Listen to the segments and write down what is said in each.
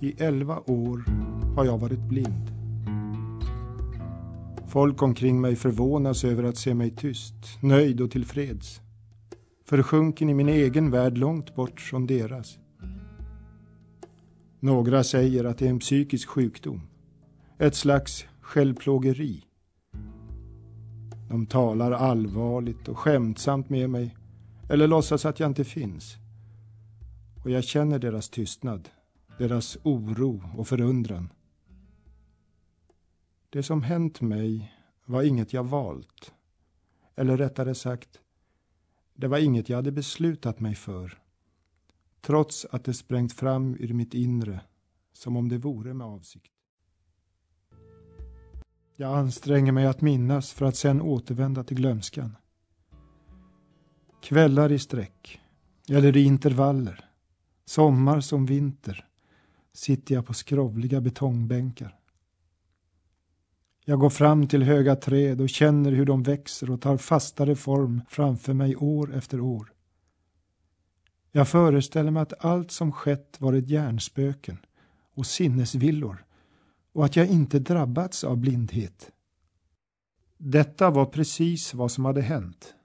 I 11 år har jag varit blind. Folk omkring mig förvånas över att se mig tyst, nöjd och tillfreds. Försjunken i min egen värld långt bort från deras. Några säger att det är en psykisk sjukdom. Ett slags självplågeri. De talar allvarligt och skämtsamt med mig eller låtsas att jag inte finns. Och jag känner deras tystnad, deras oro och förundran. Det som hänt mig var inget jag valt. Eller rättare sagt, det var inget jag hade beslutat mig för. Trots att det sprängt fram ur mitt inre, som om det vore med avsikt. Jag anstränger mig att minnas för att sedan återvända till glömskan. Kvällar i sträck, eller i intervaller, sommar som vinter, sitter jag på skrovliga betongbänkar. Jag går fram till höga träd och känner hur de växer och tar fastare form framför mig år efter år. Jag föreställer mig att allt som skett varit hjärnspöken och sinnesvillor och att jag inte drabbats av blindhet. Detta var precis vad som hade hänt.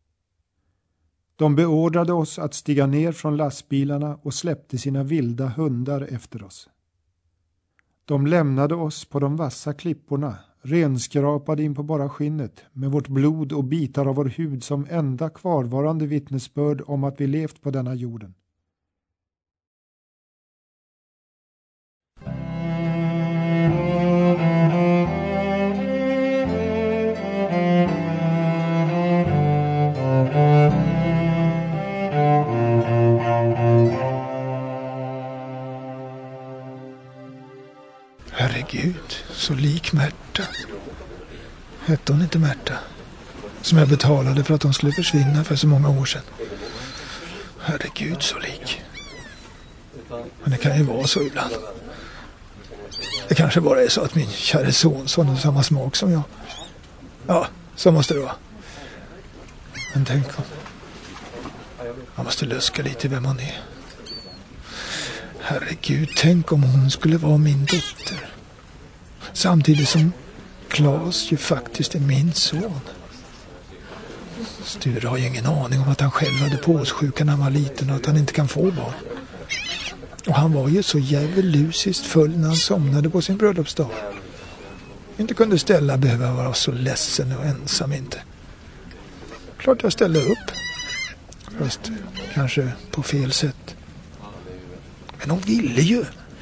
De beordrade oss att stiga ner från lastbilarna och släppte sina vilda hundar efter oss. De lämnade oss på de vassa klipporna, renskrapade in på bara skinnet, med vårt blod och bitar av vår hud som enda kvarvarande vittnesbörd om att vi levt på denna jorden. Herregud, så lik Märta. Hette hon inte Märta? Som jag betalade för att hon skulle försvinna för så många år sedan. Herregud, så lik. Men det kan ju vara så ibland. Det kanske bara är så att min kära sonson har samma smak som jag. Ja, så måste det vara. Men tänk om... Jag måste luska lite vem hon är. Herregud, tänk om hon skulle vara min dotter. Samtidigt som Claes ju faktiskt är min son. Sture har ju ingen aning om att han själv hade påssjuka när han var liten och att han inte kan få barn. Och han var ju så djävulusiskt full när han somnade på sin bröllopsdag. Inte kunde Stella behöva vara så ledsen och ensam inte. Klart jag ställde upp. Fast kanske på fel sätt. Men hon ville ju.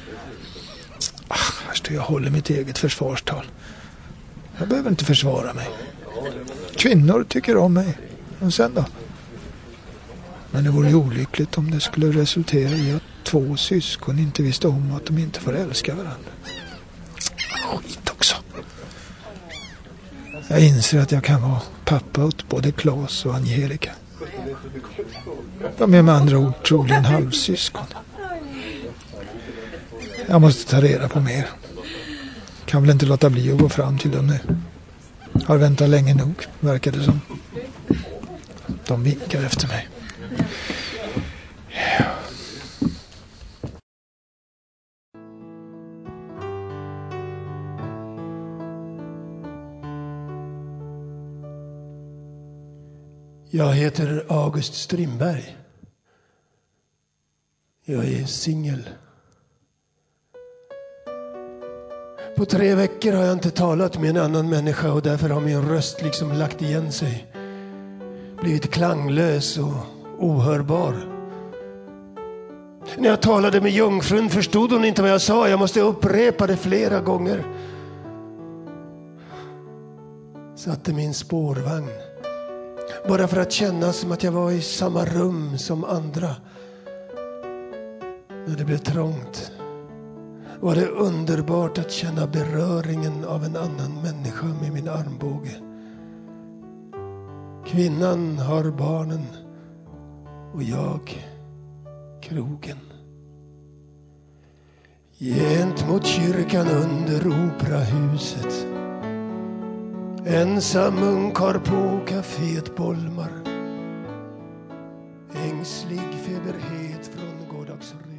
Här står jag och håller mitt eget försvarstal. Jag behöver inte försvara mig. Kvinnor tycker om mig. Och sen då? Men det vore ju olyckligt om det skulle resultera i att 2 syskon inte visste om att de inte får älska varandra. Skit också. Jag inser att jag kan vara pappa åt både Claes och Angelica. De är med andra ord troligen halvsyskon. Jag måste ta reda på mer. Kan väl inte låta bli att gå fram till dem nu. Har väntat länge nog, verkar det som. De vinkar efter mig. Jag heter August Strindberg. Jag är singel. På 3 veckor har jag inte talat med en annan människa och därför har min röst liksom lagt igen sig. Blivit klanglös och ohörbar. När jag talade med jungfrun förstod hon inte vad jag sa. Jag måste upprepa det flera gånger. Satte min spårvagn. Bara för att känna som att jag var i samma rum som andra. När det blev trångt var det underbart att känna beröringen av en annan människa med min armbåge. Kvinnan har barnen och jag krogen. Gent mot kyrkan under operahuset. Ensam munkar på kaféet Bolmar. Ängslig feberhet från gårdagsrus.